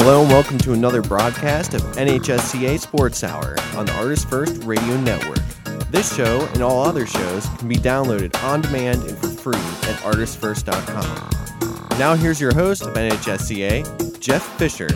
Hello and welcome to another broadcast of NHSCA Sports Hour on the Artist First Radio Network. This show and all other shows can be downloaded on demand and for free at artistfirst.com. Now here's your host of NHSCA, Jeff Fisher.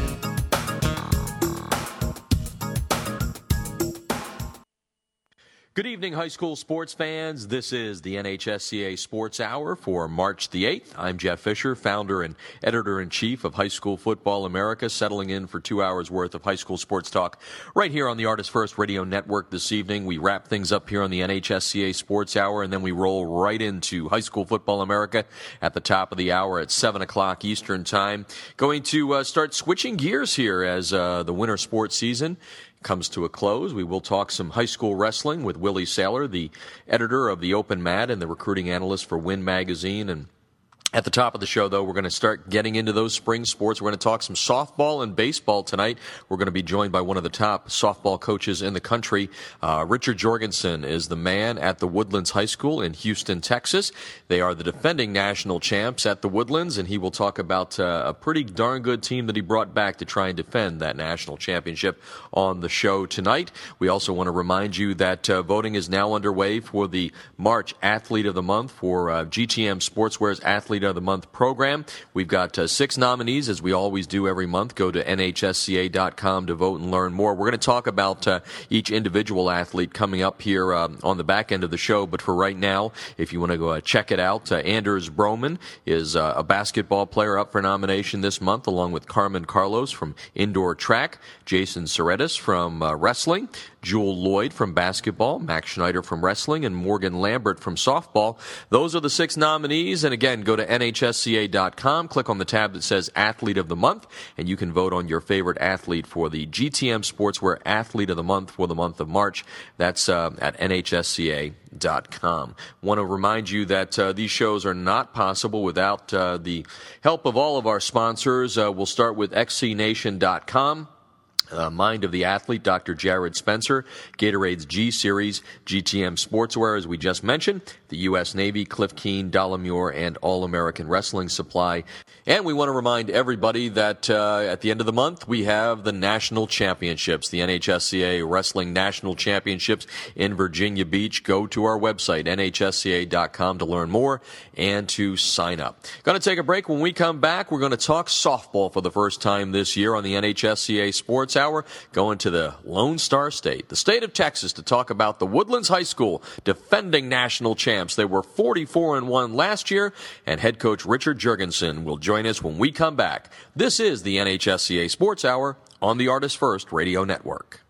Good evening, high school sports fans. This is the NHSCA Sports Hour for March the 8th. I'm Jeff Fisher, founder and editor-in-chief of High School Football America, settling in for 2 hours worth of high school sports talk right here on the Artist First Radio Network this evening. We wrap things up here on the NHSCA Sports Hour, and then we roll right into High School Football America at the top of the hour at 7 o'clock Eastern Time. Going to start switching gears here as the winter sports season comes to a close. We will talk some high school wrestling with Willie Saylor, the editor of the Open Mat and the recruiting analyst for Win Magazine. And at the top of the show, though, we're going to start getting into those spring sports. We're going to talk some softball and baseball tonight. We're going to be joined by one of the top softball coaches in the country. Richard Jorgensen is the man at the Woodlands High School in Houston, Texas. They are the defending national champs at the Woodlands, and he will talk about a pretty darn good team that he brought back to try and defend that national championship on the show tonight. We also want to remind you that voting is now underway for the March Athlete of the Month for GTM Sportswear's Athlete of the Month program. We've got 6 nominees, as we always do every month. Go to nhsca.com to vote and learn more. We're going to talk about each individual athlete coming up here on the back end of the show, but for right now, if you want to go check it out, Anders Broman is a basketball player up for nomination this month, along with Carmen Carlos from indoor track, Jason Soretis from wrestling, Jewel Lloyd from basketball, Max Schneider from wrestling, and Morgan Lambert from softball. Those are the 6 nominees, and again, go to nhsca.com, click on the tab that says Athlete of the Month, and you can vote on your favorite athlete for the GTM Sportswear Athlete of the Month for the month of March. That's at nhsca.com. Want to remind you that these shows are not possible without the help of all of our sponsors. We'll start with xcnation.com. Mind of the Athlete, Dr. Jared Spencer, Gatorade's G-Series, GTM Sportswear, as we just mentioned, the U.S. Navy, Cliff Keen, Dollamure, and All-American Wrestling Supply. And we want to remind everybody that at the end of the month, we have the National Championships, the NHSCA Wrestling National Championships in Virginia Beach. Go to our website, nhsca.com, to learn more and to sign up. Going to take a break. When we come back, we're going to talk softball for the first time this year on the NHSCA Sports Hour, going to the Lone Star State, the state of Texas, to talk about the Woodlands High School defending national champs. They were 44-1 last year, and head coach Richard Jorgensen will join us when we come back. This is the NHSCA Sports Hour on the Artist First Radio Network.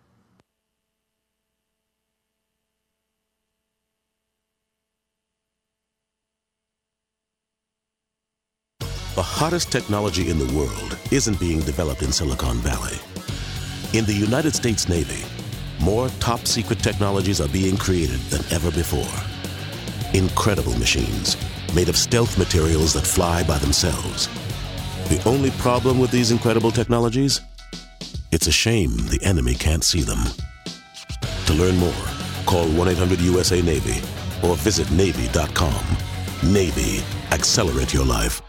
The hottest technology in the world isn't being developed in Silicon Valley. In the United States Navy, more top-secret technologies are being created than ever before. Incredible machines made of stealth materials that fly by themselves. The only problem with these incredible technologies? It's a shame the enemy can't see them. To learn more, call 1-800-USA-NAVY or visit Navy.com. Navy, accelerate your life.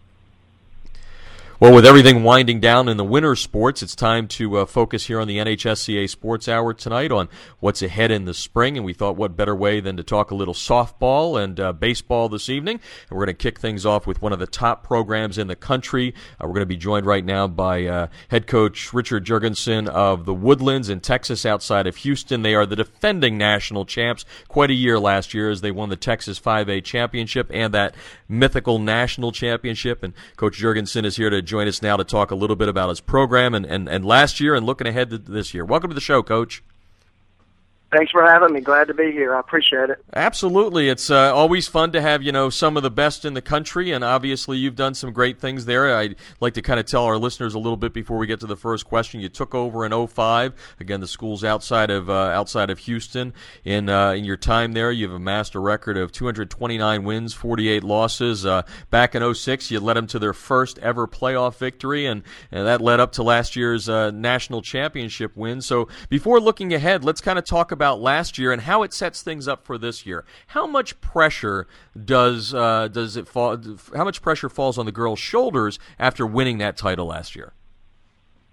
Well, with everything winding down in the winter sports, it's time to focus here on the NHSCA Sports Hour tonight on what's ahead in the spring, and we thought what better way than to talk a little softball and baseball this evening. And we're going to kick things off with one of the top programs in the country. We're going to be joined right now by head coach Richard Jorgensen of the Woodlands in Texas outside of Houston. They are the defending national champs. Quite a year last year as they won the Texas 5A championship and that mythical national championship. And Coach Jorgensen is here to join us now to talk a little bit about his program and last year and looking ahead to this year. Welcome to the show, Coach. Thanks for having me. Glad to be here. I appreciate it. Absolutely. It's always fun to have, some of the best in the country, and obviously you've done some great things there. I'd like to kind of tell our listeners a little bit before we get to the first question. You took over in 2005. Again, the school's outside of Houston. In your time there, you've amassed a record of 229 wins, 48 losses. Back in 2006, you led them to their first ever playoff victory, and that led up to last year's national championship win. So before looking ahead, let's kind of talk about last year and how it sets things up for this year. How much pressure does it fall? How much pressure falls on the girls' shoulders after winning that title last year?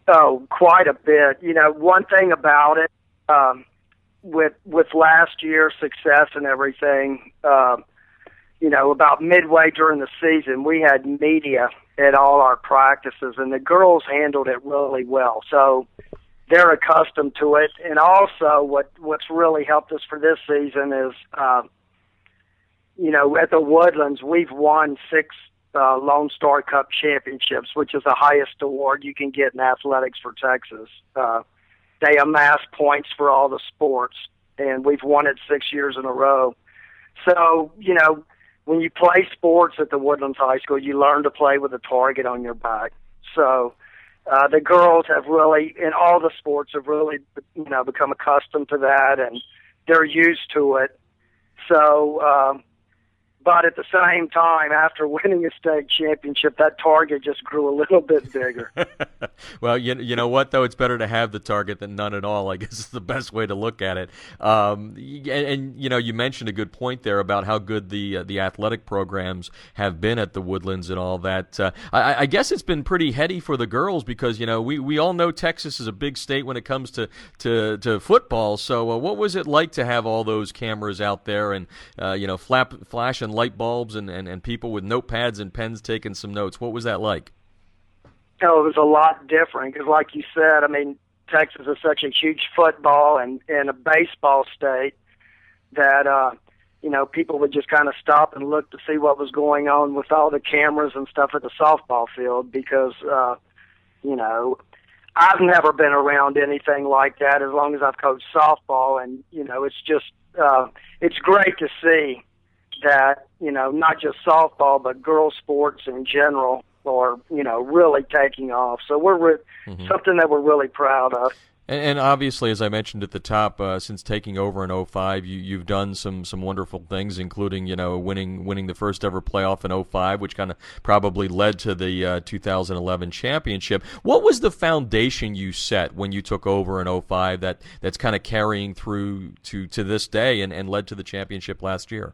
Oh, quite a bit. One thing about it, with last year's success and everything, about midway during the season, we had media at all our practices, and the girls handled it really well. So they're accustomed to it. And also what's really helped us for this season is, at the Woodlands, we've won 6 Lone Star Cup championships, which is the highest award you can get in athletics for Texas. They amass points for all the sports, and we've won it 6 years in a row. So, when you play sports at the Woodlands High School, you learn to play with a target on your back. So the girls have really, in all the sports, have really, become accustomed to that, and they're used to it. So, but at the same time, after winning a state championship, that target just grew a little bit bigger. Well, you know what, though? It's better to have the target than none at all, I guess is the best way to look at it. And you mentioned a good point there about how good the athletic programs have been at the Woodlands and all that. I guess it's been pretty heady for the girls because, we all know Texas is a big state when it comes to football. So what was it like to have all those cameras out there and, flashing light bulbs and people with notepads and pens taking some notes? What was that like? Oh, it was a lot different because, like you said, Texas is such a huge football and a baseball state that, people would just kind of stop and look to see what was going on with all the cameras and stuff at the softball field because, I've never been around anything like that as long as I've coached softball. And, it's just, it's great to see that, not just softball, but girls sports in general are, really taking off. So we're something that we're really proud of. And obviously, as I mentioned at the top, since taking over in 2005, you've done some wonderful things, including, winning the first ever playoff in 2005, which kind of probably led to the 2011 championship. What was the foundation you set when you took over in 2005 that's kind of carrying through to this day and led to the championship last year?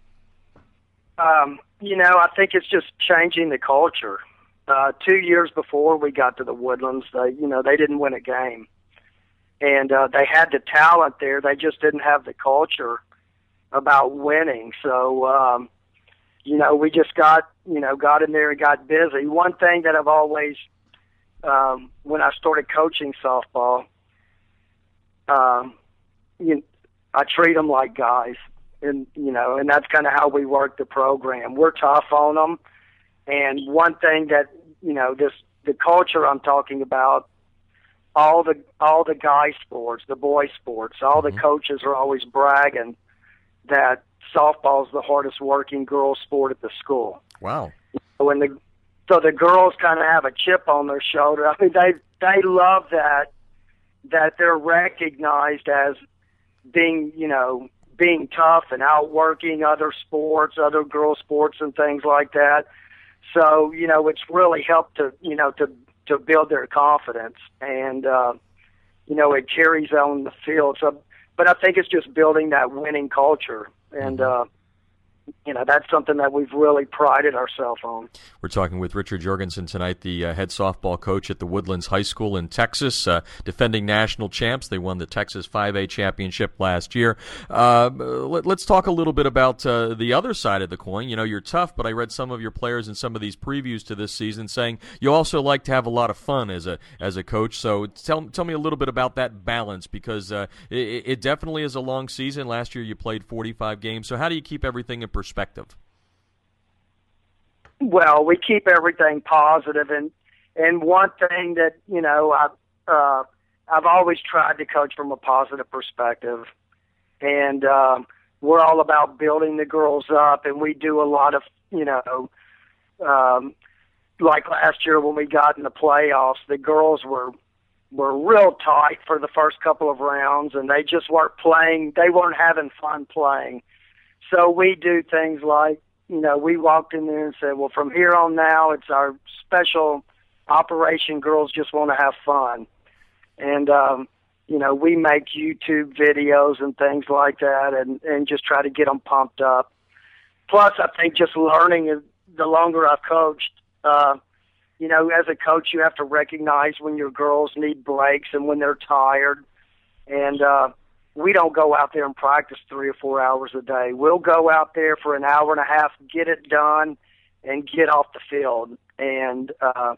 I think it's just changing the culture. 2 years before we got to the Woodlands, they didn't win a game. And they had the talent there. They just didn't have the culture about winning. So, we just got in there and got busy. One thing that I've always, when I started coaching softball, I treat them like guys. And that's kind of how we work the program. We're tough on them. And one thing that, the culture I'm talking about, all the guy sports, the boy sports, all the coaches are always bragging that softball is the hardest working girls sport at the school. Wow. So the girls kind of have a chip on their shoulder. They love that they're recognized as being tough and outworking other sports, other girl sports and things like that. So, it's really helped to build their confidence and, it carries on the field. So, but I think it's just building that winning culture and, that's something that we've really prided ourselves on. We're talking with Richard Jorgensen tonight, the head softball coach at the Woodlands High School in Texas, defending national champs. They won the Texas 5A championship last year. Let's talk a little bit about the other side of the coin. You're tough, but I read some of your players in some of these previews to this season saying you also like to have a lot of fun as a coach. So tell me a little bit about that balance because it definitely is a long season. Last year you played 45 games. So how do you keep everything in perspective? Well, we keep everything positive, and one thing that I've always tried to coach from a positive perspective, and we're all about building the girls up, and we do a lot of like last year when we got in the playoffs, the girls were real tight for the first couple of rounds, and they just weren't playing. They weren't having fun playing. So we do things like, we walked in there and said, well, from here on now, it's our special operation. Girls just want to have fun. And, we make YouTube videos and things like that and just try to get them pumped up. Plus, I think just learning, the longer I've coached, as a coach, you have to recognize when your girls need breaks and when they're tired. And we don't go out there and practice 3 or 4 hours a day. We'll go out there for an hour and a half, get it done, and get off the field. And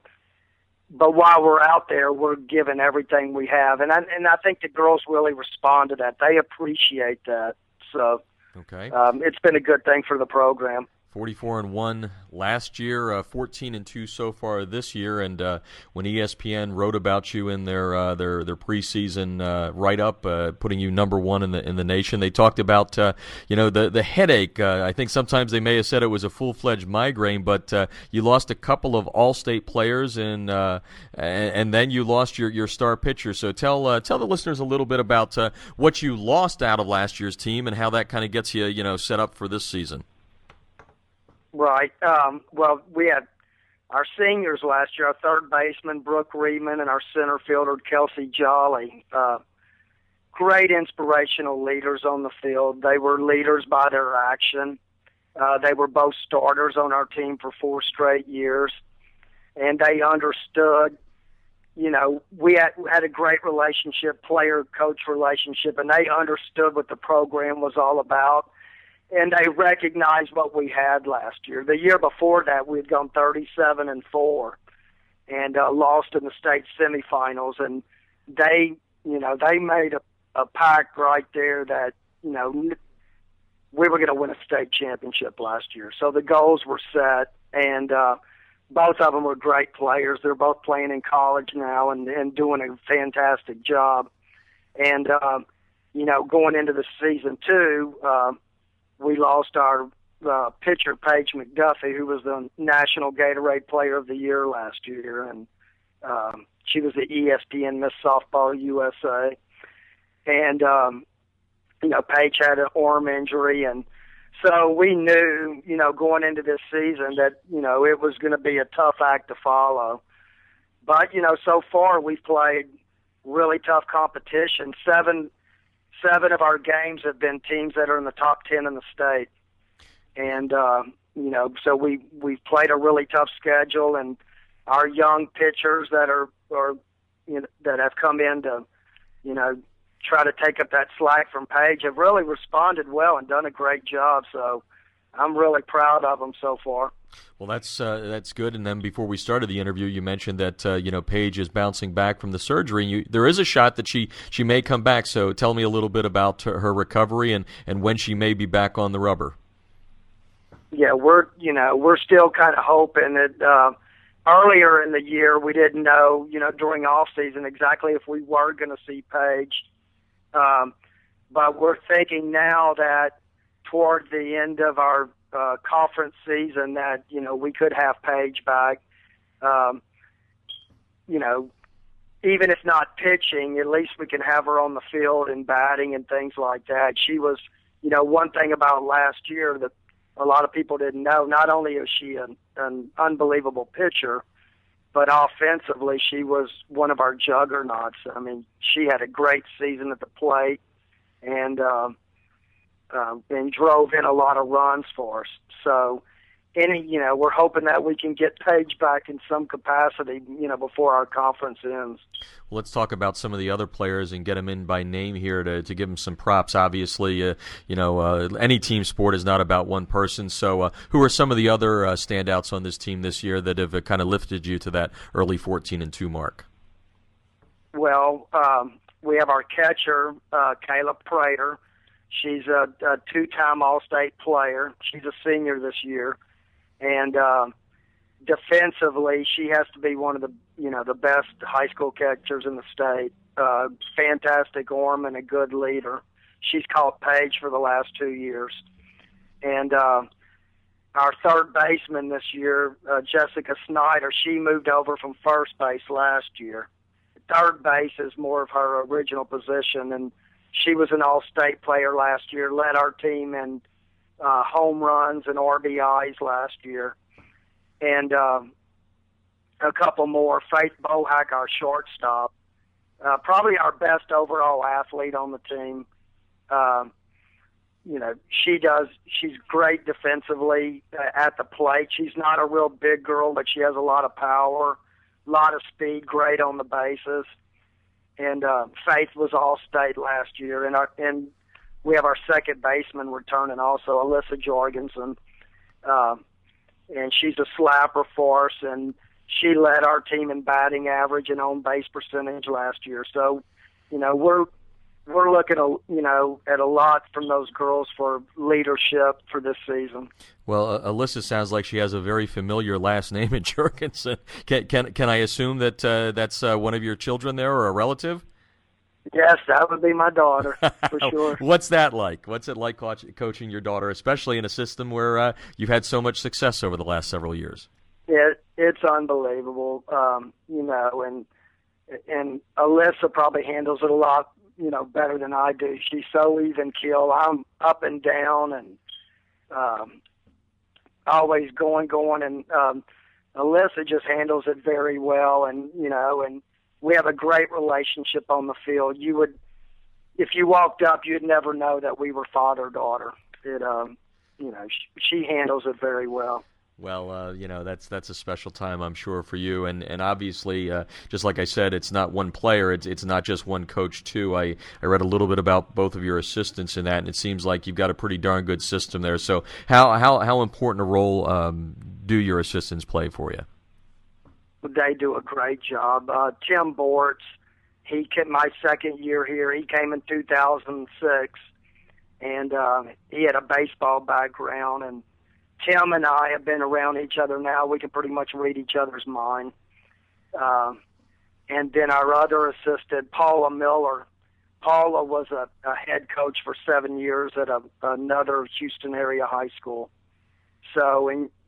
but while we're out there, we're giving everything we have. And I think the girls really respond to that. They appreciate that. So okay. It's been a good thing for the program. 44-1 last year, 14-2 so far this year. And when ESPN wrote about you in their preseason write-up, putting you number one in the nation, they talked about the headache. I think sometimes they may have said it was a full-fledged migraine, but you lost a couple of all-state players, and then you lost your star pitcher. So tell the listeners a little bit about what you lost out of last year's team and how that kind of gets you set up for this season. Right. Well, we had our seniors last year, our third baseman, Brooke Reedman, and our center fielder, Kelsey Jolly. Great inspirational leaders on the field. They were leaders by their action. They were both starters on our team for 4 straight years. And they understood, we had a great relationship, player-coach relationship, and they understood what the program was all about. And they recognized what we had last year. The year before that, we had gone 37-4 and lost in the state semifinals. And they made a pact right there that, we were going to win a state championship last year. So the goals were set, and both of them were great players. They're both playing in college now and doing a fantastic job. And, going into the season 2, we lost our pitcher, Paige McDuffie, who was the National Gatorade Player of the Year last year, and she was the ESPN Miss Softball USA. And, Paige had an arm injury, and so we knew, going into this season that, it was going to be a tough act to follow. But, so far we've played really tough competition. Seven of our games have been teams that are in the top 10 in the state. And, so we've played a really tough schedule, and our young pitchers that that have come in to, try to take up that slack from Paige have really responded well and done a great job. So I'm really proud of them so far. Well, that's good. And then before we started the interview, you mentioned that Paige is bouncing back from the surgery. There is a shot that she may come back. So tell me a little bit about her recovery and when she may be back on the rubber. Yeah, we're still kind of hoping that earlier in the year we didn't know, during off season exactly if we were going to see Paige. But we're thinking now that toward the end of our conference season that, we could have Paige back. Even if not pitching, at least we can have her on the field and batting and things like that. She was, one thing about last year that a lot of people didn't know, not only is she an unbelievable pitcher, but offensively she was one of our juggernauts. I mean, she had a great season at the plate and drove in a lot of runs for us. So, we're hoping that we can get Paige back in some capacity, before our conference ends. Well, let's talk about some of the other players and get them in by name here to give them some props. Obviously, any team sport is not about one person. So, who are some of the other standouts on this team this year that have kind of lifted you to that early 14-2 mark? Well, we have our catcher, Kayla Prater. She's a 2-time All-State player. She's a senior this year. And defensively, she has to be one of the best high school catchers in the state. Fantastic arm and a good leader. She's called Paige for the last 2 years. And our third baseman this year, Jessica Snyder, she moved over from first base last year. Third base is more of her original position, and she was an all-state player last year, led our team in home runs and RBIs last year. And a couple more, Faith Bohack, our shortstop, probably our best overall athlete on the team. she's great defensively at the plate. She's not a real big girl, but she has a lot of power, a lot of speed, great on the bases. And Faith was All-State last year, and we have our second baseman returning also, Alyssa Jorgensen, and she's a slapper for us, and she led our team in batting average and on base percentage last year. So, we're looking at a lot from those girls for leadership for this season. Well, Alyssa sounds like she has a very familiar last name in Jorgensen. Can I assume that that's one of your children there or a relative? Yes, that would be my daughter, for sure. What's that like? What's it like coaching your daughter, especially in a system where you've had so much success over the last several years? Yeah, it's unbelievable, and Alyssa probably handles it a lot, better than I do. She's so even keel. I'm up and down and always going, and Alyssa just handles it very well, and we have a great relationship on the field. If you walked up, you'd never know that we were father-daughter. She handles it very well. Well, that's a special time, I'm sure, for you. And obviously, just like I said, it's not one player. It's not just one coach, too. I read a little bit about both of your assistants in that, and it seems like you've got a pretty darn good system there. So how important a role do your assistants play for you? They do a great job. Tim Bortz, my second year here, he came in 2006, and he had a baseball background, and Tim and I have been around each other now. We can pretty much read each other's mind. And then our other assistant, Paula Miller. Paula was a head coach for 7 years at another Houston area high school. So,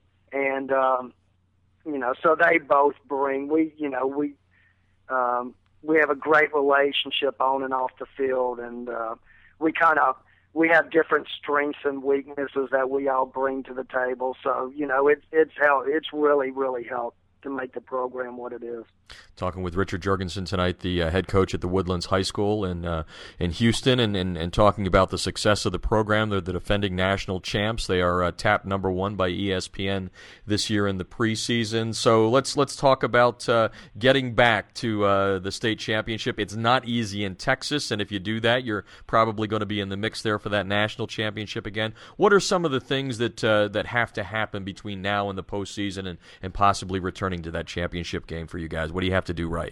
so they both bring. We have a great relationship on and off the field, and we have different strengths and weaknesses that we all bring to the table. So, it's really, really helped to make the program what it is. Talking with Richard Jorgensen tonight, the head coach at the Woodlands High School in Houston, and talking about the success of the program. They're the defending national champs. They are tapped number 1 by ESPN this year in the preseason. So let's talk about getting back to the state championship. It's not easy in Texas, and if you do that, you're probably going to be in the mix there for that national championship again. What are some of the things that have to happen between now and the postseason and possibly returning to that championship game for you guys? What do you have to do right?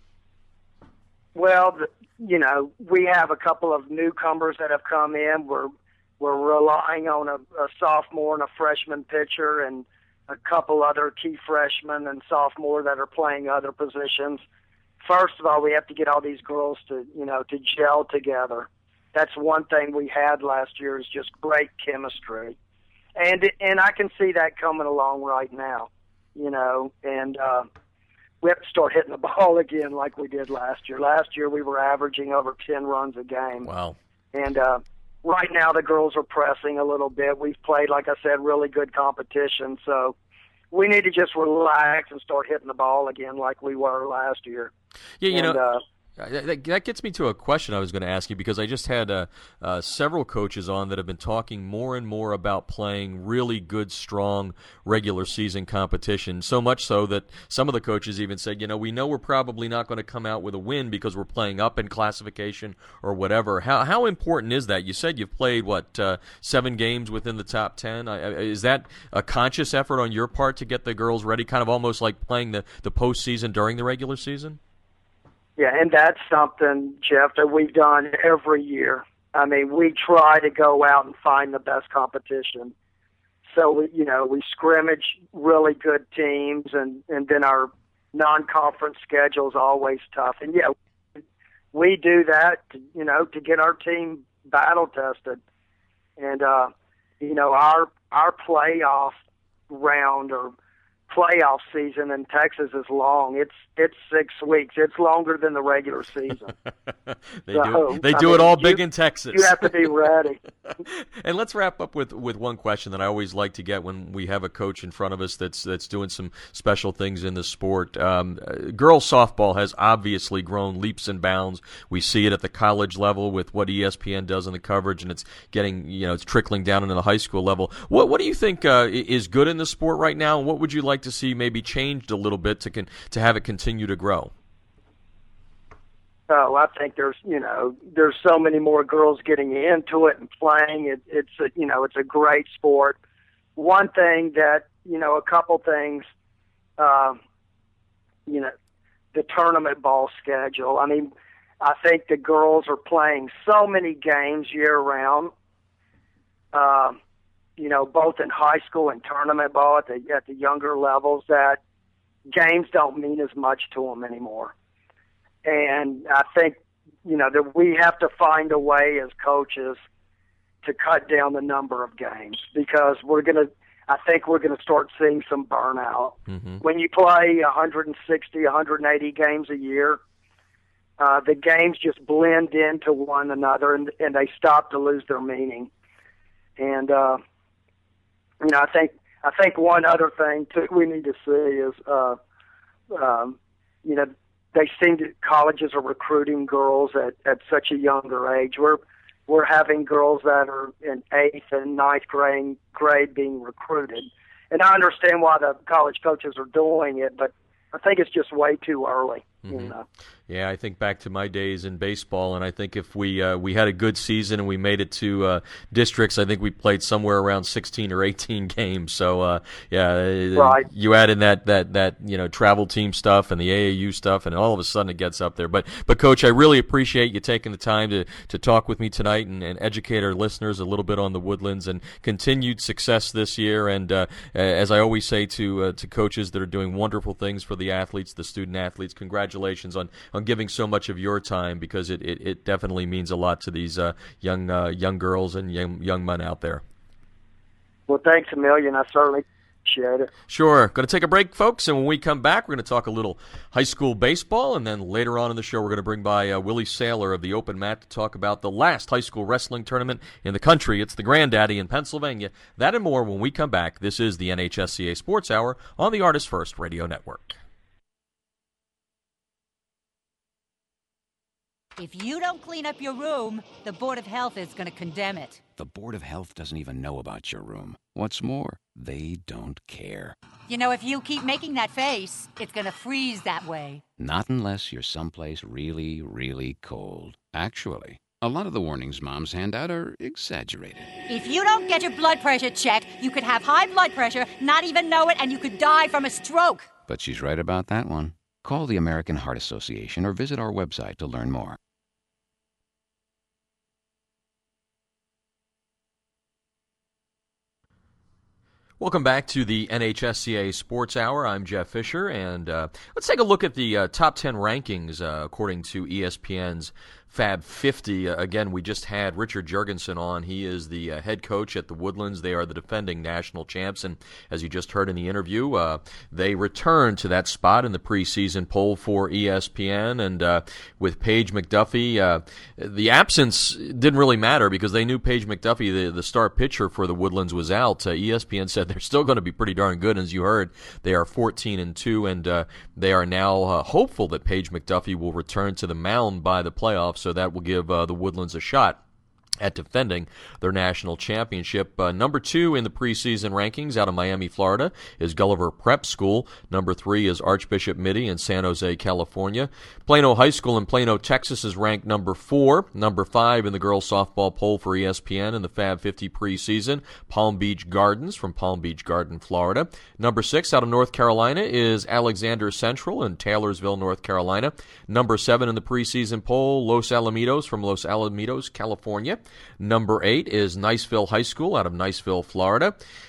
Well, we have a couple of newcomers that have come in. We're relying on a sophomore and a freshman pitcher and a couple other key freshmen and sophomore that are playing other positions. First of all, we have to get all these girls to gel together. That's one thing we had last year is just great chemistry. And I can see that coming along right now, and we have to start hitting the ball again like we did last year. Last year we were averaging over 10 runs a game. Wow. And right now the girls are pressing a little bit. We've played, like I said, really good competition. So we need to just relax and start hitting the ball again like we were last year. Yeah, that gets me to a question I was going to ask you, because I just had several coaches on that have been talking more and more about playing really good, strong regular season competition, so much so that some of the coaches even said, we know we're probably not going to come out with a win because we're playing up in classification or whatever. How important is that? You said you've played, 7 games within the top 10? Is that a conscious effort on your part to get the girls ready, kind of almost like playing the postseason during the regular season? Yeah, and that's something, Jeff, that we've done every year. I mean, we try to go out and find the best competition. So, we scrimmage really good teams, and then our non-conference schedule is always tough. And, we do that, to get our team battle-tested. And, our playoff round or playoff season in Texas is long. It's 6 weeks. It's longer than the regular season. They do it all big in Texas. You have to be ready. And let's wrap up with one question that I always like to get when we have a coach in front of us that's doing some special things in the sport. Girls softball has obviously grown leaps and bounds. We see it at the college level with what ESPN does in the coverage, and it's getting, it's trickling down into the high school level. What do you think is good in the sport right now, and what would you like to see maybe changed a little bit to have it continue to grow? Oh, I think there's so many more girls getting into it and playing. It's a great sport. One thing that, a couple things, the tournament ball schedule. I mean, I think the girls are playing so many games year round. Both in high school and tournament ball at the younger levels, that games don't mean as much to them anymore. And I think, that we have to find a way as coaches to cut down the number of games, because I think we're going to start seeing some burnout. Mm-hmm. When you play 160, 180 games a year, the games just blend into one another and they stop to lose their meaning. And, I think one other thing too we need to see is, they seem to, colleges are recruiting girls at such a younger age. We're having girls that are in 8th and 9th grade being recruited. And I understand why the college coaches are doing it, but I think it's just way too early. Mm-hmm. Yeah, I think back to my days in baseball, and I think if we had a good season and we made it to districts, I think we played somewhere around 16 or 18 games. So right. You add in that travel team stuff and the AAU stuff, and all of a sudden it gets up there. But Coach, I really appreciate you taking the time to talk with me tonight and educate our listeners a little bit on the Woodlands, and continued success this year. And as I always say to coaches that are doing wonderful things for the athletes, the student athletes, congratulations on giving so much of your time, because it definitely means a lot to these young girls and young men out there. Well, thanks a million. I certainly appreciate it. Sure. Going to take a break, folks, and when we come back, we're going to talk a little high school baseball, and then later on in the show, we're going to bring by Willie Saylor of the Open Mat to talk about the last high school wrestling tournament in the country. It's the Granddaddy in Pennsylvania. That and more when we come back. This is the NHSCA Sports Hour on the Artist First Radio Network. If you don't clean up your room, the Board of Health is going to condemn it. The Board of Health doesn't even know about your room. What's more, they don't care. If you keep making that face, it's going to freeze that way. Not unless you're someplace really, really cold. Actually, a lot of the warnings moms hand out are exaggerated. If you don't get your blood pressure checked, you could have high blood pressure, not even know it, and you could die from a stroke. But she's right about that one. Call the American Heart Association or visit our website to learn more. Welcome back to the NHSCA Sports Hour. I'm Jeff Fisher, and let's take a look at the top 10 rankings according to ESPN's Fab 50. Again, we just had Richard Jurgensen on. He is the head coach at the Woodlands. They are the defending national champs, and as you just heard in the interview, they returned to that spot in the preseason poll for ESPN. And with Paige McDuffie, the absence didn't really matter because they knew Paige McDuffie, the star pitcher for the Woodlands, was out. ESPN said they're still going to be pretty darn good. And as you heard, they are 14-2, and they are now hopeful that Paige McDuffie will return to the mound by the playoffs. So that will give the Woodlands a shot at defending their national championship. Number 2 in the preseason rankings out of Miami, Florida, is Gulliver Prep School. Number 3 is Archbishop Mitty in San Jose, California. Plano High School in Plano, Texas is ranked number 4. Number 5 in the girls softball poll for ESPN in the Fab 50 preseason, Palm Beach Gardens from Palm Beach Garden, Florida. Number 6 out of North Carolina is Alexander Central in Taylorsville, North Carolina. Number 7 in the preseason poll, Los Alamitos from Los Alamitos, California. Number 8 is Niceville High School out of Niceville, Florida.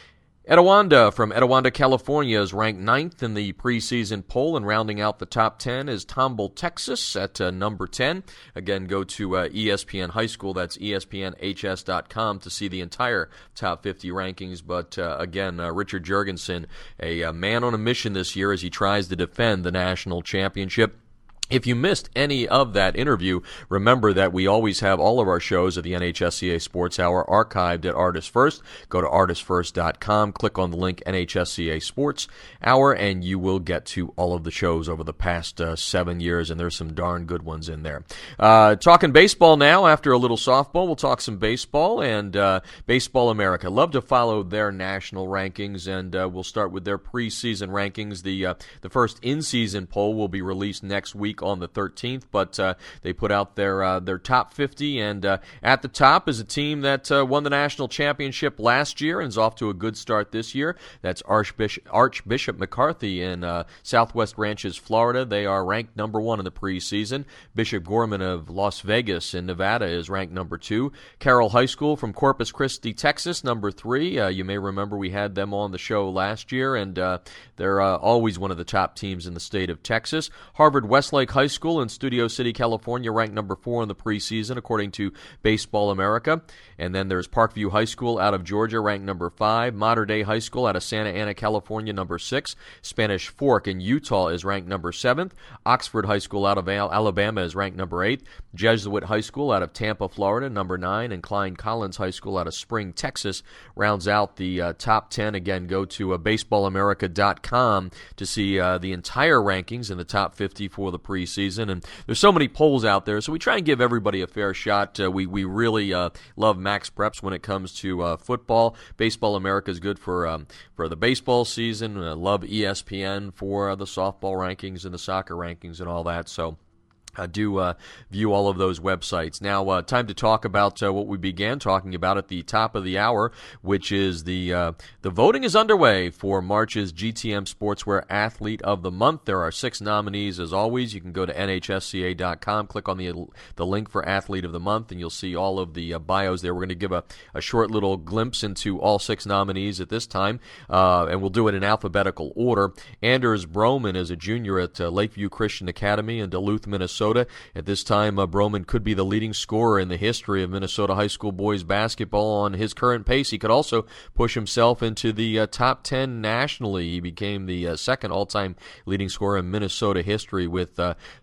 Etiwanda from Etiwanda, California is ranked 9th in the preseason poll, and rounding out the top 10 is Tomball, Texas at number 10. Again, go to ESPN High School, that's ESPNHS.com, to see the entire top 50 rankings. But again, Richard Jurgensen, a man on a mission this year as he tries to defend the national championship. If you missed any of that interview, remember that we always have all of our shows of the NHSCA Sports Hour archived at Artist First. Go to artistfirst.com, click on the link NHSCA Sports Hour, and you will get to all of the shows over the past 7 years, and there's some darn good ones in there. Talking baseball now. After a little softball, we'll talk some baseball and Baseball America. Love to follow their national rankings, and we'll start with their preseason rankings. The first in-season poll will be released next week on the 13th, but they put out their top 50, and at the top is a team that won the national championship last year and is off to a good start this year. That's Archbishop McCarthy in Southwest Ranches, Florida. They are ranked number 1 in the preseason. Bishop Gorman of Las Vegas in Nevada is ranked number 2. Carroll High School from Corpus Christi, Texas, number 3. You may remember we had them on the show last year, and they're always one of the top teams in the state of Texas. Harvard Westlake High School in Studio City, California, ranked number 4 in the preseason, according to Baseball America. And then there's Parkview High School out of Georgia, ranked number 5. Mater Dei High School out of Santa Ana, California, number 6. Spanish Fork in Utah is ranked number 7th. Oxford High School out of Alabama is ranked number 8. Jesuit High School out of Tampa, Florida, number 9. And Klein Collins High School out of Spring, Texas, rounds out the top 10. Again, go to baseballamerica.com to see the entire rankings in the top 50 for the preseason. And there's so many polls out there, so we try and give everybody a fair shot. We really love Max Preps when it comes to football. Baseball America is good for the baseball season. Love ESPN for the softball rankings and the soccer rankings and all that. So I do view all of those websites. Now, time to talk about what we began talking about at the top of the hour, which is the voting is underway for March's GTM Sportswear Athlete of the Month. There are 6 nominees, as always. You can go to NHSCA.com, click on the link for Athlete of the Month, and you'll see all of the bios there. We're going to give a short little glimpse into all 6 nominees at this time, and we'll do it in alphabetical order. Anders Broman is a junior at Lakeview Christian Academy in Duluth, Minnesota. At this time, Broman could be the leading scorer in the history of Minnesota high school boys basketball on his current pace. He could also push himself into the top 10 nationally. He became the second all-time leading scorer in Minnesota history with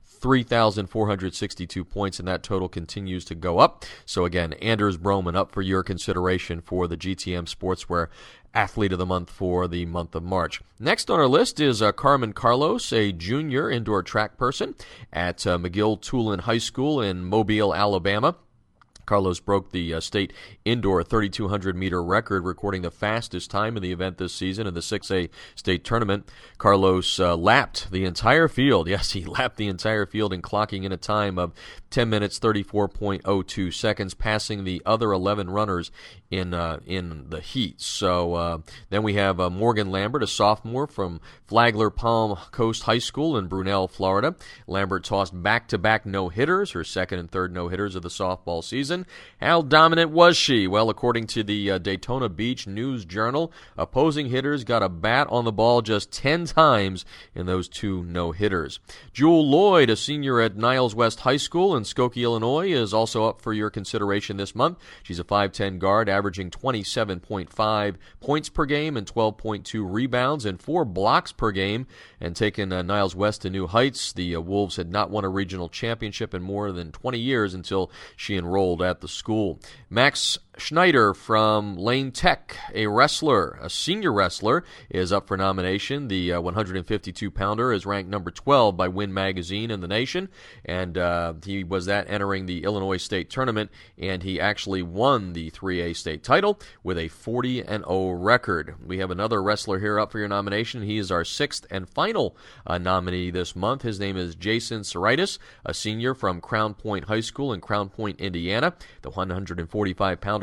3,462 points, and that total continues to go up. So again, Anders Broman up for your consideration for the GTM Sportswear Athlete of the Month for the month of March. Next on our list is Carmen Carlos, a junior indoor track person at McGill-Tulin High School in Mobile, Alabama. Carlos broke the state indoor 3,200-meter record, recording the fastest time in the event this season in the 6A state tournament. Carlos lapped the entire field. Yes, he lapped the entire field and clocking in a time of 10 minutes, 34.02 seconds, passing the other 11 runners in the heat. So then we have Morgan Lambert, a sophomore from Flagler Palm Coast High School in Brunel, Florida. Lambert tossed back-to-back no-hitters, her second and third no-hitters of the softball season. How dominant was she? Well, according to the Daytona Beach News-Journal, opposing hitters got a bat on the ball just 10 times in those 2 no-hitters. Jewel Lloyd, a senior at Niles West High School in Skokie, Illinois, is also up for your consideration this month. She's a 5'10 guard, averaging 27.5 points per game and 12.2 rebounds and 4 blocks per game, and taking Niles West to new heights. The Wolves had not won a regional championship in more than 20 years until she enrolled at the school. Max Schneider from Lane Tech, a senior wrestler, is up for nomination. The 152-pounder is ranked number 12 by Win Magazine in the nation, and he was entering the Illinois State Tournament, and he actually won the 3A state title with a 40-0 record. We have another wrestler here up for your nomination. He is our 6th and final nominee this month. His name is Jason Saritis, a senior from Crown Point High School in Crown Point, Indiana. The 145-pounder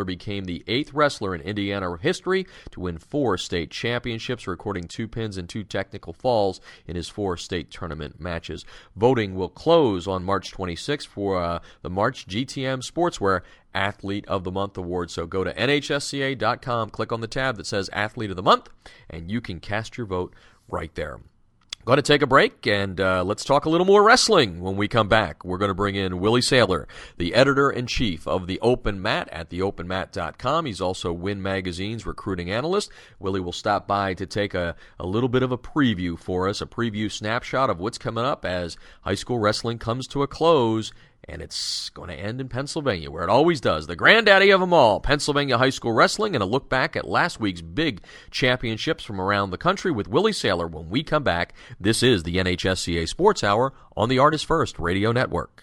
became the 8th wrestler in Indiana history to win 4 state championships, recording 2 pins and 2 technical falls in his 4 state tournament matches. Voting will close on March 26th for the March GTM Sportswear Athlete of the Month Award. So go to NHSCA.com, click on the tab that says Athlete of the Month, and you can cast your vote right there. Going to take a break, and let's talk a little more wrestling when we come back. We're going to bring in Willie Saylor, the editor-in-chief of The Open Mat at theopenmat.com. He's also Win Magazine's recruiting analyst. Willie will stop by to take a little bit of a preview for us, a preview snapshot of what's coming up as high school wrestling comes to a close. And it's going to end in Pennsylvania, where it always does. The granddaddy of them all, Pennsylvania high school wrestling, and a look back at last week's big championships from around the country with Willie Saylor when we come back. This is the NHSCA Sports Hour on the Artist First Radio Network.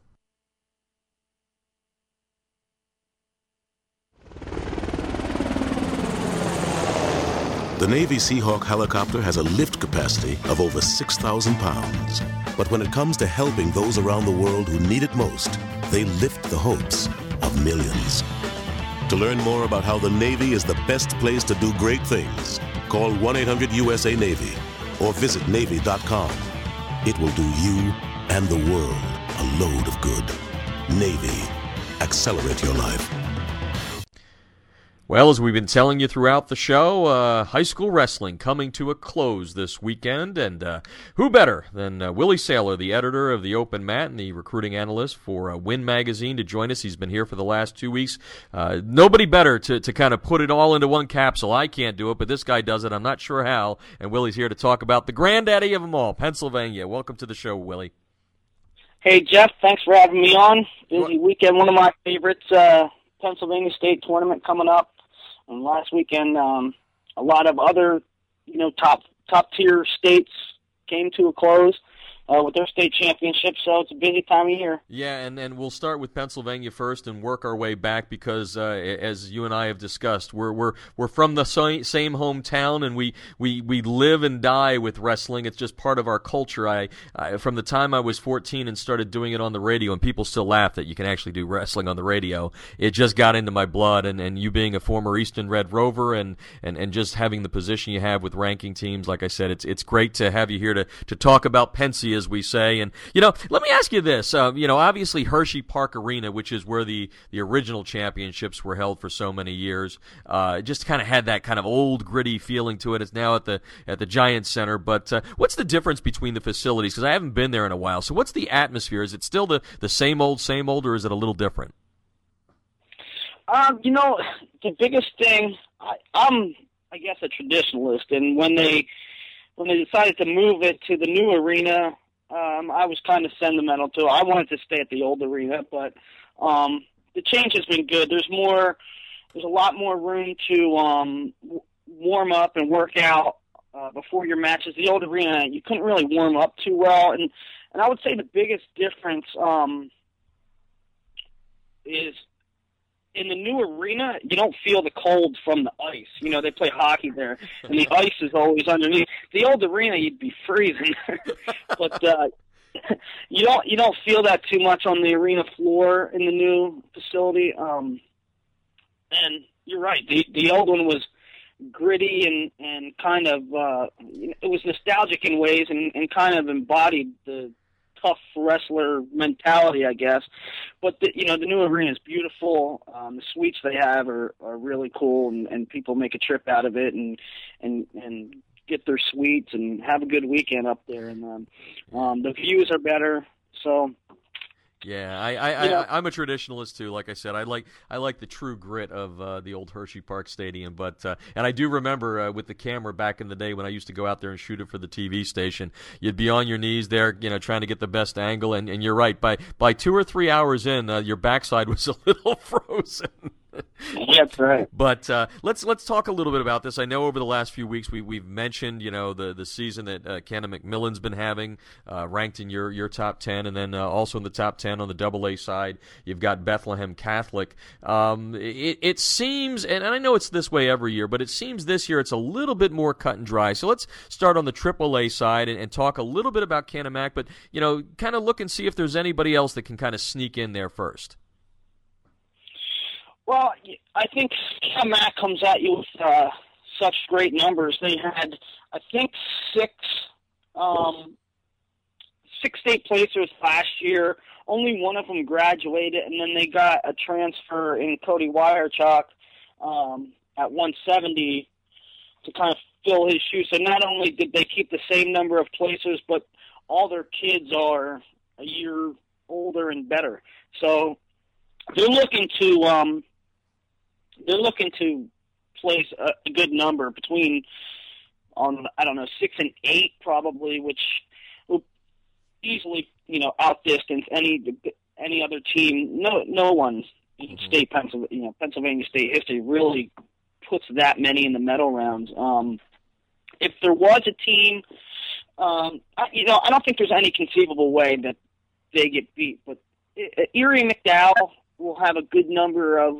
The Navy Seahawk helicopter has a lift capacity of over 6,000 pounds. But when it comes to helping those around the world who need it most, they lift the hopes of millions. To learn more about how the Navy is the best place to do great things, call 1-800-USA-NAVY or visit Navy.com. It will do you and the world a load of good. Navy. Accelerate your life. Well, as we've been telling you throughout the show, high school wrestling coming to a close this weekend, and who better than Willie Saylor, the editor of The Open Mat and the recruiting analyst for Win Magazine, to join us. He's been here for the last 2 weeks. Nobody better to kind of put it all into one capsule. I can't do it, but this guy does it. I'm not sure how, and Willie's here to talk about the granddaddy of them all, Pennsylvania. Welcome to the show, Willie. Hey, Jeff, thanks for having me on. Busy weekend, one of my favorites, Pennsylvania State Tournament coming up. And last weekend, a lot of other, top tier states came to a close with their state championships, so it's a busy time of year. Yeah, and we'll start with Pennsylvania first and work our way back because, as you and I have discussed, we're from the same hometown, and we live and die with wrestling. It's just part of our culture. I from the time I was 14 and started doing it on the radio, and people still laugh that you can actually do wrestling on the radio. It just got into my blood, and you being a former Easton Red Rover and just having the position you have with ranking teams, like I said, it's great to have you here to talk about Pennsy, as we say. And, let me ask you this. Obviously Hershey Park Arena, which is where the original championships were held for so many years, just kind of had that kind of old, gritty feeling to it. It's now at the Giants Center. But what's the difference between the facilities? Because I haven't been there in a while. So what's the atmosphere? Is it still the same old, or is it a little different? The biggest thing, I'm, I guess, a traditionalist, and when they decided to move it to the new arena, I was kind of sentimental too. I wanted to stay at the old arena, but the change has been good. There's a lot more room to warm up and work out before your matches. The old arena, you couldn't really warm up too well, and I would say the biggest difference is in the new arena, you don't feel the cold from the ice. They play hockey there, and the ice is always underneath. The old arena, you'd be freezing, but you don't feel that too much on the arena floor in the new facility. And you're right, the old one was gritty and kind of it was nostalgic in ways and kind of embodied the tough wrestler mentality, I guess. But the new arena is beautiful. The suites they have are really cool, and people make a trip out of it and get their suites and have a good weekend up there. And the views are better. So yeah, I'm a traditionalist too. Like I said, I like the true grit of the old Hershey Park Stadium. But and I do remember with the camera back in the day when I used to go out there and shoot it for the TV station, you'd be on your knees there, trying to get the best angle. And you're right, by 2 or 3 hours in, your backside was a little frozen. That's right. But let's talk a little bit about this. I know over the last few weeks we've mentioned the season that Kenna McMillan's been having, ranked in your top 10, and then also in the top 10 on the AA side, you've got Bethlehem Catholic. It seems, and I know it's this way every year, but it seems this year it's a little bit more cut and dry. So let's start on the AAA side and talk a little bit about Kenna Mac, but kind of look and see if there's anybody else that can kind of sneak in there first. Well, I think Mac comes at you with such great numbers. They had, I think, six state placers last year. Only one of them graduated, and then they got a transfer in Cody Wirechuck at 170 to kind of fill his shoes. So not only did they keep the same number of placers, but all their kids are a year older and better. So they're looking to place a good number between, I don't know, 6 and 8 probably, which will easily, outdistance any other team. No one in Pennsylvania State history really puts that many in the medal rounds. If there was a team, I don't think there's any conceivable way that they get beat. But Erie McDowell will have a good number of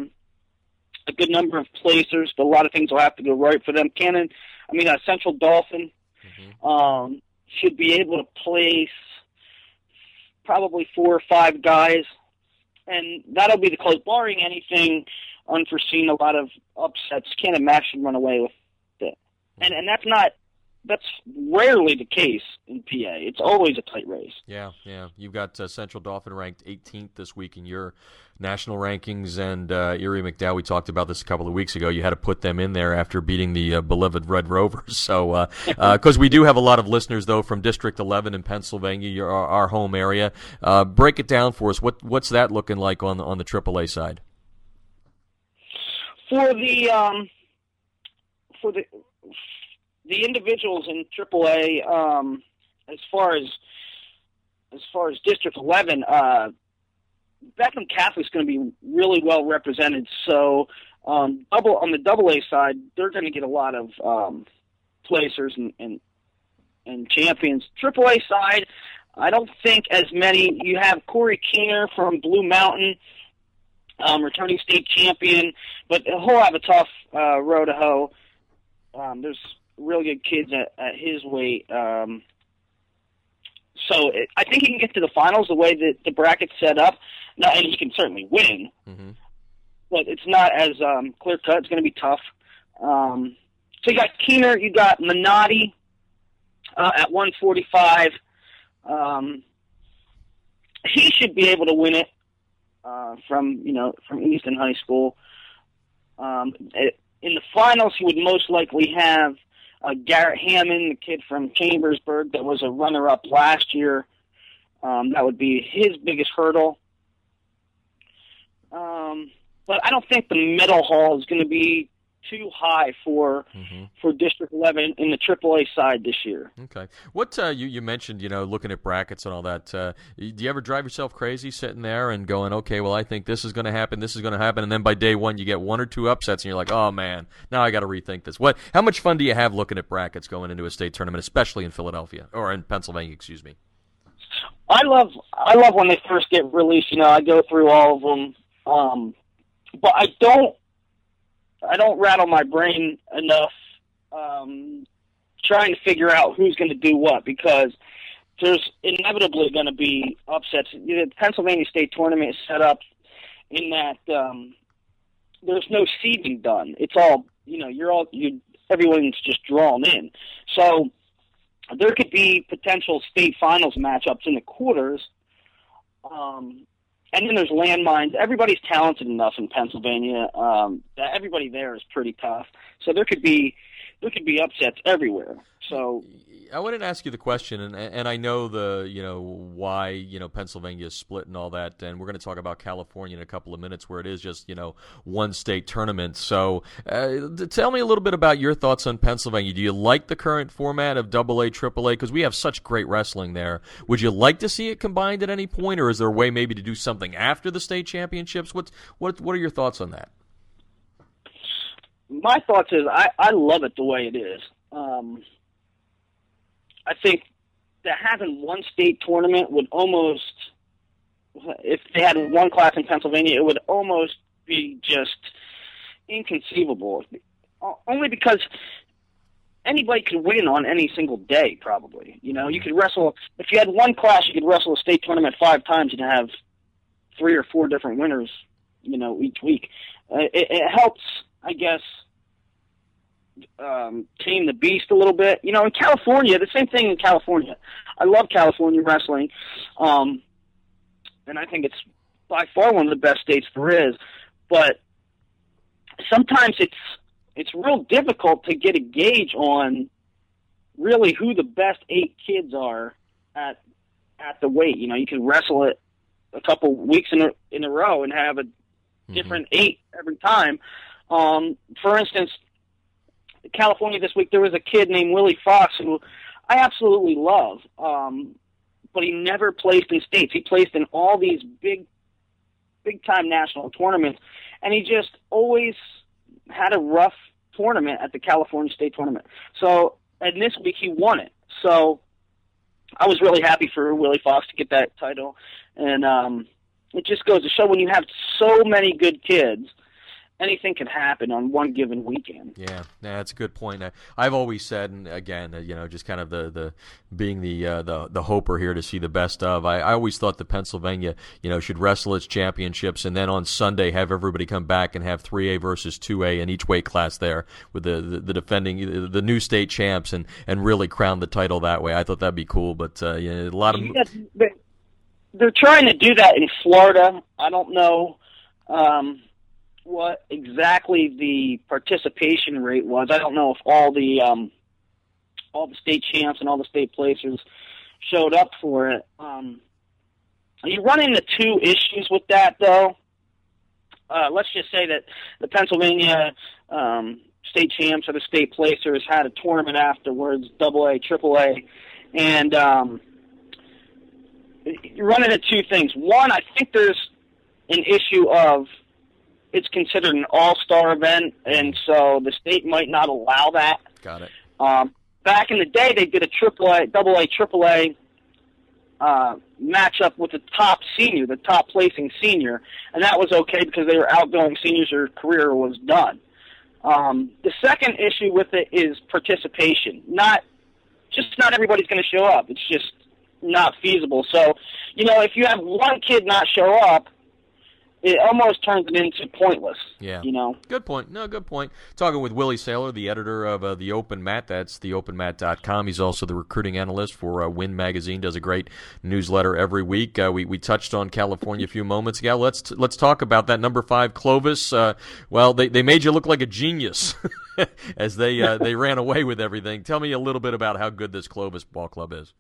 placers, but a lot of things will have to go right for them. Central Dauphin should be able to place probably 4 or 5 guys, and that'll be the close. Barring anything unforeseen, a lot of upsets, Cannon Mac should run away with it. And that's rarely the case in PA. It's always a tight race. Yeah. You've got Central Dauphin ranked 18th this week in your national rankings, and Erie McDowell, we talked about this a couple of weeks ago. You had to put them in there after beating the beloved Red Rovers. So, because we do have a lot of listeners, though, from District 11 in Pennsylvania, our home area. Break it down for us. What's that looking like on the AAA side? For the individuals in AAA, as far as District 11, Bethlehem Catholic's going to be really well represented. So, on the AA side, they're going to get a lot of placers and champions. AAA side, I don't think as many. You have Corey Keener from Blue Mountain, returning state champion, but he'll have a tough road to hoe. There's really good kids at his weight. So I think he can get to the finals the way that the bracket's set up. Now, and he can certainly win, but it's not as clear-cut. It's going to be tough. So you got Keener, you got Minotti at 145. He should be able to win it from Easton High School. In the finals, he would most likely have Garrett Hammond, the kid from Chambersburg that was a runner-up last year. That would be his biggest hurdle. But I don't think the medal haul is going to be too high for District 11 in the AAA side this year. Okay. What you mentioned, looking at brackets and all that. Do you ever drive yourself crazy sitting there and going, okay, well, I think this is going to happen, and then by day one you get 1 or 2 upsets and you're like, oh man, now I got to rethink this. How much fun do you have looking at brackets going into a state tournament, especially in Philadelphia or in Pennsylvania? Excuse me. I love when they first get released. I go through all of them, but I don't rattle my brain enough trying to figure out who's going to do what, because there's inevitably going to be upsets. The Pennsylvania State Tournament is set up in that there's no seeding done. It's all, everyone's just drawn in. So there could be potential state finals matchups in the quarters. And then there's landmines. Everybody's talented enough in Pennsylvania. Everybody there is pretty tough. So there could be upsets everywhere. So I wanted to ask you the question, and I know why Pennsylvania is split and all that, and we're going to talk about California in a couple of minutes, where it is just one state tournament. So tell me a little bit about your thoughts on Pennsylvania. Do you like the current format of AA, AAA? Because we have such great wrestling there. Would you like to see it combined at any point, or is there a way maybe to do something after the state championships? What are your thoughts on that? My thoughts is I love it the way it is. I think that having one state tournament would almost, if they had one class in Pennsylvania, it would almost be just inconceivable. Only because anybody could win on any single day, probably. You could wrestle, if you had one class, you could wrestle a state tournament 5 times and have 3 or 4 different winners each week. It helps, I guess, tame the beast a little bit. In California, the same thing in California. I love California wrestling, and I think it's by far one of the best states there is. But sometimes it's real difficult to get a gauge on really who the best 8 kids are at the weight. You can wrestle it a couple weeks in a row and have a different 8 every time. For instance, California this week, there was a kid named Willie Fox who I absolutely love, but he never placed in states. He placed in all these big-time national tournaments, and he just always had a rough tournament at the California State Tournament. And this week he won it. So I was really happy for Willie Fox to get that title. And it just goes to show when you have so many good kids, anything can happen on one given weekend. Yeah, that's a good point. I've always said, and again, just kind of the being the hoper here to see the best of. I always thought that Pennsylvania, should wrestle its championships, and then on Sunday have everybody come back and have 3A versus 2A in each weight class there with the defending the new state champs and really crown the title that way. I thought that'd be cool, but a lot of they're trying to do that in Florida. I don't know. What exactly the participation rate was. I don't know if all the state champs and all the state placers showed up for it. You run into 2 issues with that, though. Let's just say that the Pennsylvania state champs or the state placers had a tournament afterwards, AA, AAA, and you run into 2 things. One, I think there's an issue of it's considered an all-star event, and so the state might not allow that. Got it. Back in the day, they did a AAA matchup with the top senior, the top placing senior, and that was okay because they were outgoing seniors, their career was done. The second issue with it is participation. Not everybody's going to show up. It's just not feasible. So, if you have one kid not show up, it almost turns it into pointless. Yeah. Good point. No, good point. Talking with Willie Saylor, the editor of The Open Mat. That's theopenmat.com. He's also the recruiting analyst for Win Magazine. Does a great newsletter every week. We touched on California a few moments ago. Let's talk about that number 5 Clovis. They made you look like a genius as they ran away with everything. Tell me a little bit about how good this Clovis ball club is.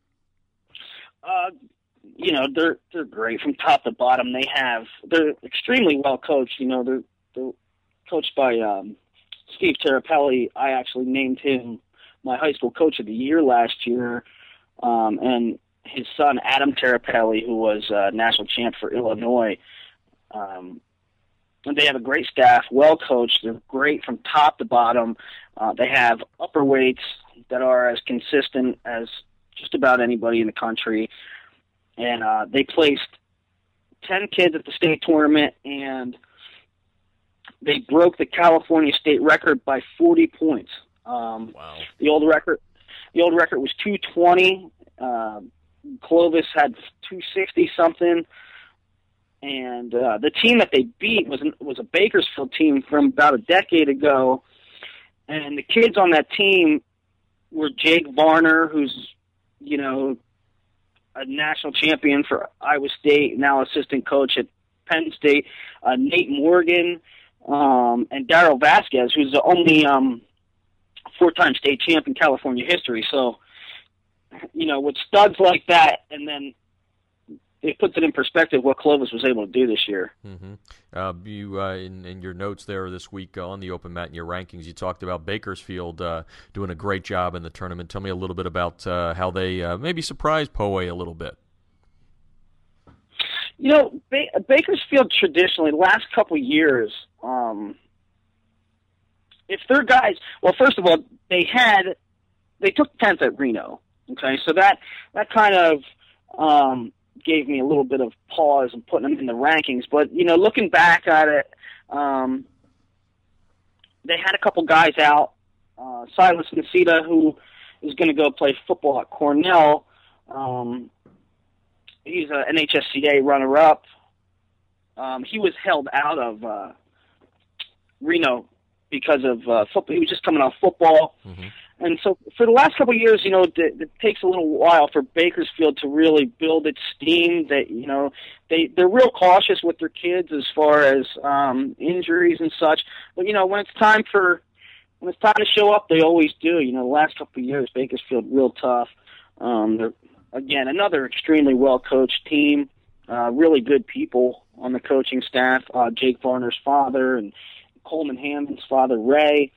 They're great from top to bottom. They're extremely well coached. They're coached by Steve Terapelli. I actually named him my high school coach of the year last year, and his son Adam Terapelli, who was national champ for Illinois. And they have a great staff, well coached. They're great from top to bottom. They have upper weights that are as consistent as just about anybody in the country. And they placed 10 kids at the state tournament, and they broke the California state record by 40 points. Wow! The old record was 220. Clovis had 260 something, and the team that they beat was a Bakersfield team from about a decade ago. And the kids on that team were Jake Varner, who's a national champion for Iowa State, now assistant coach at Penn State, Nate Morgan, and Darryl Vasquez, who's the only 4-time state champ in California history. So, with studs like that, and then it puts it in perspective what Clovis was able to do this year. Mm-hmm. You in your notes there this week on the Open Mat in your rankings, you talked about Bakersfield doing a great job in the tournament. Tell me a little bit about how they maybe surprised Poway a little bit. Bakersfield traditionally, the last couple of years, if their guys, well, first of all, they took 10th at Reno. Okay, so that kind of gave me a little bit of pause in putting them in the rankings. But, looking back at it, they had a couple guys out. Silas Nicita, who is going to go play football at Cornell. He's an NHSCA runner-up. He was held out of Reno because of football. He was just coming off football. Mm-hmm. And so for the last couple of years, it takes a little while for Bakersfield to really build its steam. That they're real cautious with their kids as far as injuries and such. But when it's time to show up, they always do. The last couple of years, Bakersfield real tough. They're again another extremely well coached team. Really good people on the coaching staff. Jake Varner's father and Coleman Hammond's father, Ray.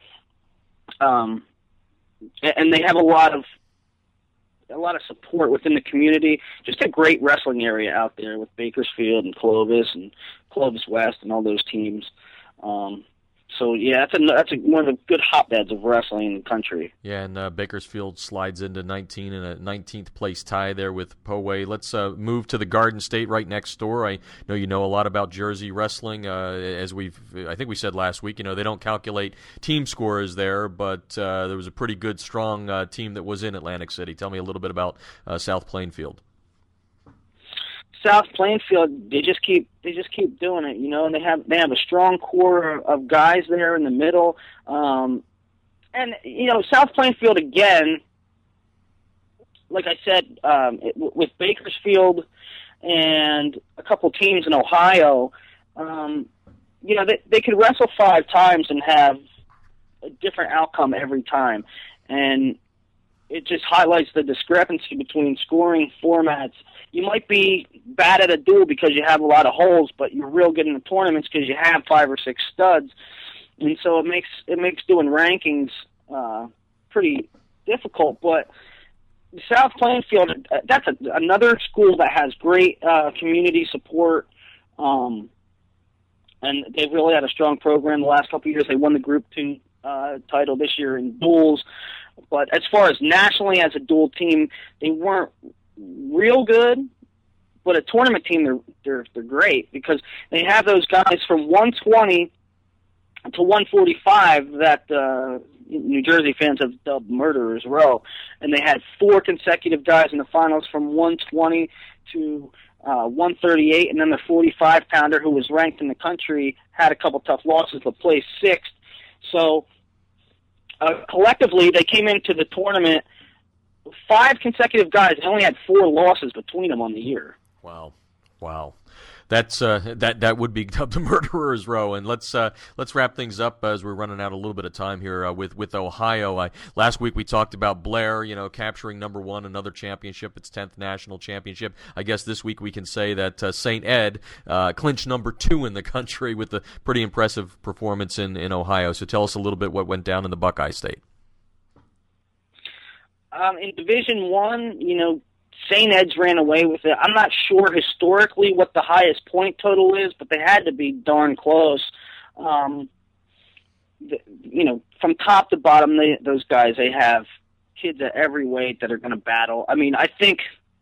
And they have a lot of support within the community. Just a great wrestling area out there with Bakersfield and Clovis West and all those teams. So yeah, that's one of the good hotbeds of wrestling in the country. Yeah, and Bakersfield slides into 19 in a 19th place tie there with Poway. Let's move to the Garden State right next door. I know you know a lot about Jersey wrestling. As I think we said last week, they don't calculate team scores there, but there was a pretty good, strong team that was in Atlantic City. Tell me a little bit about South Plainfield. South Plainfield, they just keep doing it, and they have a strong core of guys there in the middle. And South Plainfield again, like I said, with Bakersfield and a couple teams in Ohio, they could wrestle 5 times and have a different outcome every time. And it just highlights the discrepancy between scoring formats. You might be bad at a duel because you have a lot of holes, but you're real good in the tournaments because you have 5 or 6 studs, and so it makes doing rankings pretty difficult. But South Plainfield, that's another school that has great community support, and they've really had a strong program the last couple of years. They won the Group 2 title this year in duels. But as far as nationally as a dual team, they weren't real good. But a tournament team, they're great because they have those guys from 120 to 145 that New Jersey fans have dubbed Murderers Row. And they had 4 consecutive guys in the finals from 120 to 138, and then the 45-pounder who was ranked in the country had a couple tough losses but placed 6th. So collectively, they came into the tournament 5 consecutive guys. They only had 4 losses between them on the year. Wow. That's that would be dubbed the Murderers Row. And let's wrap things up as we're running out a little bit of time here with Ohio. Last week we talked about Blair, capturing number 1, another championship, its 10th national championship. I guess this week we can say that St. Ed clinched number 2 in the country with a pretty impressive performance in Ohio. So tell us a little bit what went down in the Buckeye State. In Division I, St. Ed's ran away with it. I'm not sure historically what the highest point total is, but they had to be darn close. From top to bottom, those guys, they have kids at every weight that are going to battle. I mean, I think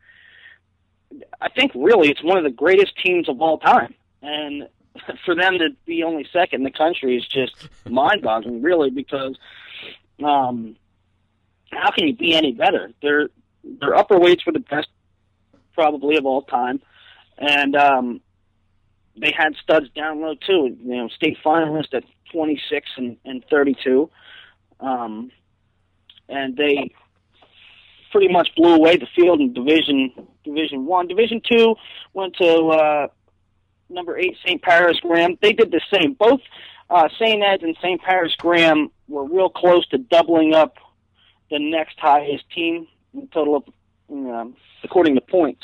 really it's one of the greatest teams of all time. And for them to be only second in the country is just mind-boggling, really, because how can you be any better? Their upper weights were the best probably of all time. And they had studs down low too, state finalist at 26 and 32. And they pretty much blew away the field in Division I. Division II went to number 8 St. Paris Graham. They did the same. Both St. Ed's and St. Paris Graham were real close to doubling up the next highest team in total of, according to points.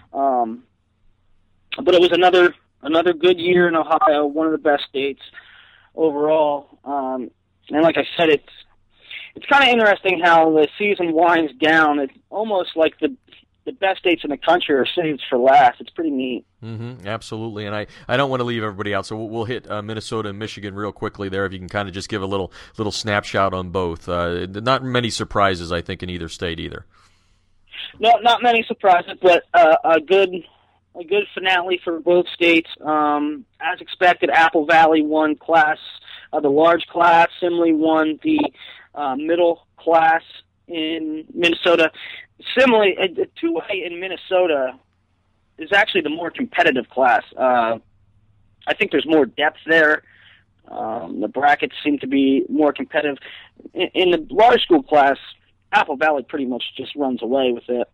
But it was another good year in Ohio, one of the best states overall. And like I said, it's kind of interesting how the season winds down. It's almost like the best states in the country are saved for last. It's pretty neat. Mm-hmm, absolutely, and I don't want to leave everybody out, so we'll hit Minnesota and Michigan real quickly there. If you can kind of just give a little snapshot on both. Not many surprises, I think, in either state either. No, not many surprises, but a good finale for both states. As expected, Apple Valley won the large class. Simley won the middle class in Minnesota. Simley, two-way in Minnesota is actually the more competitive class. I think there's more depth there. The brackets seem to be more competitive. In the large school class, Apple Valley pretty much just runs away with it.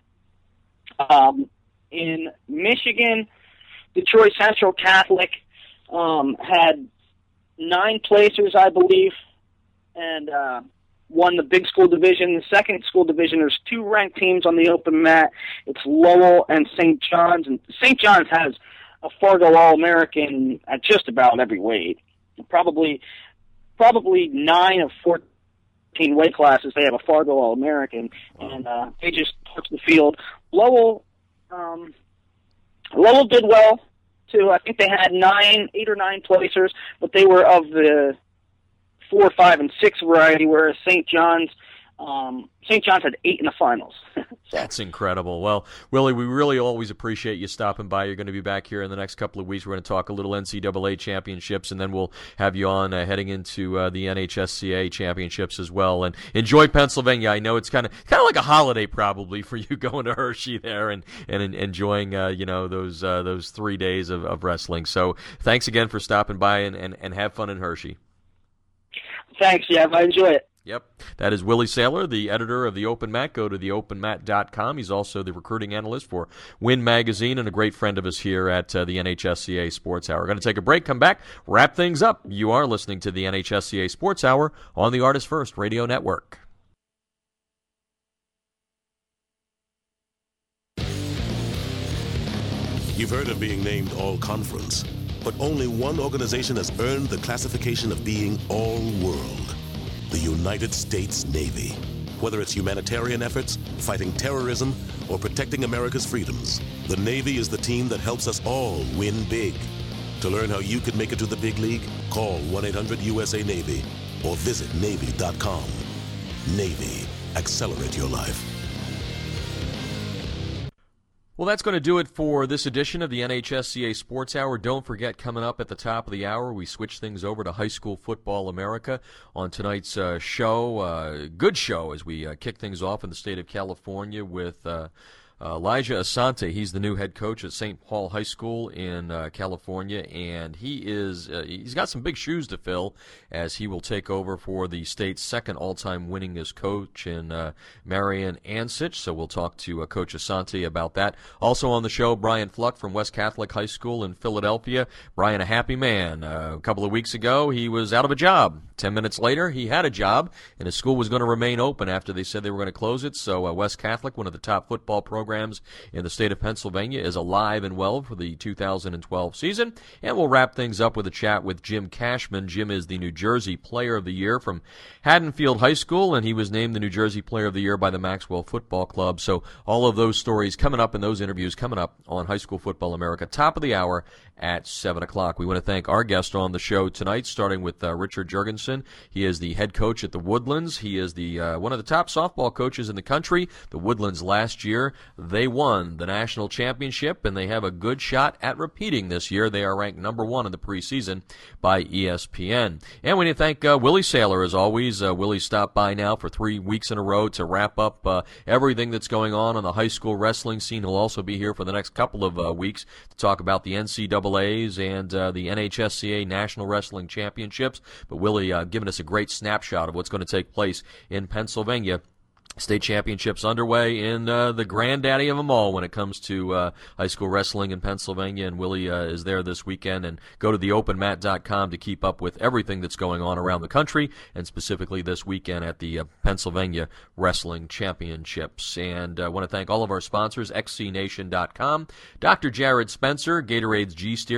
In Michigan, Detroit Central Catholic had 9 placers, I believe, and won the big school division. The second school division, there's 2 ranked teams on the open mat. It's Lowell and St. John's. And St. John's has a Fargo All-American at just about every weight. Probably 9 of 14 weight classes, they have a Fargo All-American, and they just torched the field. Lowell did well, too. I think they had 8 or 9 placers, but they were of the 4, 5, and 6 variety, whereas St. John's had 8 in the finals. So. That's incredible. Well, Willie, we really always appreciate you stopping by. You're going to be back here in the next couple of weeks. We're going to talk a little NCAA championships, and then we'll have you on heading into the NHSCA championships as well. And enjoy Pennsylvania. I know it's kind of like a holiday probably for you going to Hershey there and enjoying those 3 days of wrestling. So thanks again for stopping by and have fun in Hershey. Thanks, Jeff. I enjoy it. Yep. That is Willie Saylor, the editor of The Open Mat. Go to theopenmat.com. He's also the recruiting analyst for Win Magazine and a great friend of us here at the NHSCA Sports Hour. We're going to take a break, come back, wrap things up. You are listening to the NHSCA Sports Hour on the Artist First Radio Network. You've heard of being named All-Conference, but only one organization has earned the classification of being All-World. The United States Navy. Whether it's humanitarian efforts, fighting terrorism, or protecting America's freedoms, the Navy is the team that helps us all win big. To learn how you could make it to the big league, call 1-800-USA-NAVY or visit Navy.com. Navy, accelerate your life. Well, that's going to do it for this edition of the NHSCA Sports Hour. Don't forget, coming up at the top of the hour, we switch things over to High School Football America on tonight's show. Good show as we kick things off in the state of California with Elijah Asante. He's the new head coach at St. Paul High School in California, and he's got some big shoes to fill as he will take over for the state's second all-time winningest coach in Marian Ansich. So we'll talk to Coach Asante about that. Also on the show, Brian Fluck from West Catholic High School in Philadelphia. Brian, a happy man. A couple of weeks ago, he was out of a job. 10 minutes later, he had a job, and his school was going to remain open after they said they were going to close it. So West Catholic, one of the top football programs in the state of Pennsylvania, is alive and well for the 2012 season. And we'll wrap things up with a chat with Jim Cashman. Jim is the New Jersey Player of the Year from Haddonfield High School, and he was named the New Jersey Player of the Year by the Maxwell Football Club. So all of those stories coming up and those interviews coming up on High School Football America, top of the hour at 7 o'clock. We want to thank our guest on the show tonight, starting with Richard Jurgensen. He is the head coach at the Woodlands. He is the one of the top softball coaches in the country. The Woodlands last year, they won the national championship, and they have a good shot at repeating this year. They are ranked number 1 in the preseason by ESPN. And we need to thank Willie Saylor, as always. Willie stopped by now for 3 weeks in a row to wrap up everything that's going on the high school wrestling scene. He'll also be here for the next couple of weeks to talk about the NCAAs and the NHSCA National Wrestling Championships. But Willie giving us a great snapshot of what's going to take place in Pennsylvania. State championships underway in the granddaddy of them all when it comes to high school wrestling in Pennsylvania, and Willie is there this weekend. And go to theopenmat.com to keep up with everything that's going on around the country, and specifically this weekend at the Pennsylvania Wrestling Championships. And I want to thank all of our sponsors, xcnation.com, Dr. Jared Spencer, Gatorade's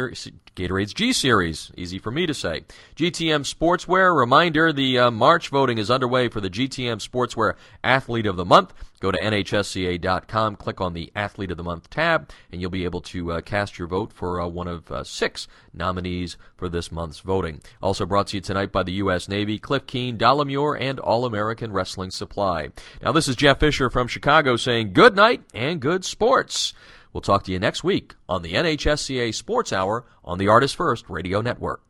G-Series, easy for me to say, GTM Sportswear. Reminder, the March voting is underway for the GTM Sportswear Athlete of the Month. Go to NHSCA.com, click on the Athlete of the Month tab, and you'll be able to cast your vote for one of 6 nominees for this month's voting. Also brought to you tonight by the U.S. Navy, Cliff Keen, Dollamure, and All-American Wrestling Supply. Now, this is Jeff Fisher from Chicago saying good night and good sports. We'll talk to you next week on the NHSCA Sports Hour on the Artist First Radio Network.